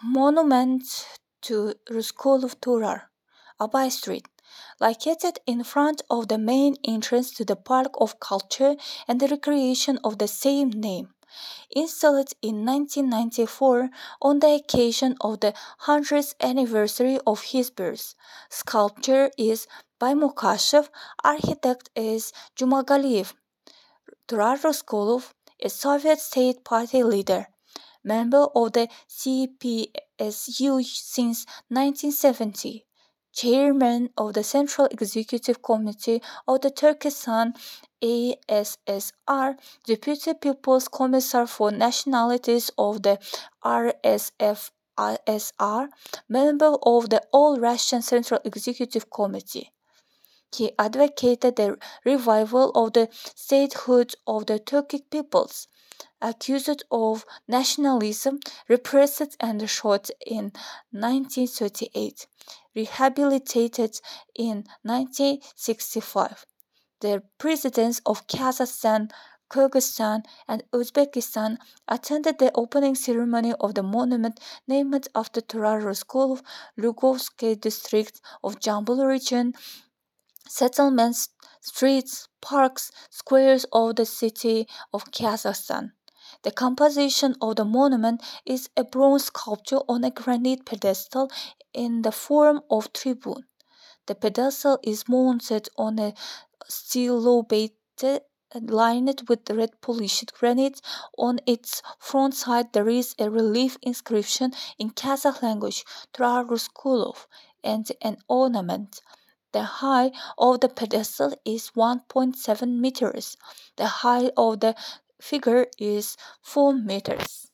Monument to the School of Torah, Abai Street, located in front of the main entrance to the Park of Culture and Recreation of the same name. Installed in 1994 on the occasion of the 100th anniversary of his birth. Sculpture is by Mokashev, architect is Jumagaliev. Turar Raskolov, a Soviet State Party leader, member of the CPSU since 1970, chairman of the Central Executive Committee of the Turkestan ASSR, Deputy People's Commissar for Nationalities of the RSFSR, member of the All Russian Central Executive Committee. He advocated the revival of the statehood of the Turkic peoples, accused of nationalism, repressed and shot in 1938, rehabilitated in 1965. The presidents of Kazakhstan, Kyrgyzstan, and Uzbekistan attended the opening ceremony of the monument named after Turar Raskolov, Lugovsky district of Jambul region. Settlements, streets, parks, squares of the city of Kazakhstan. The composition of the monument is a bronze sculpture on a granite pedestal in the form of tribune. The pedestal is mounted on a steel base lined with red polished granite. On its front side there is a relief inscription in Kazakh language, Turar Raskolov, and an ornament. The height of the pedestal is 1.7 meters. The height of the figure is 4 meters.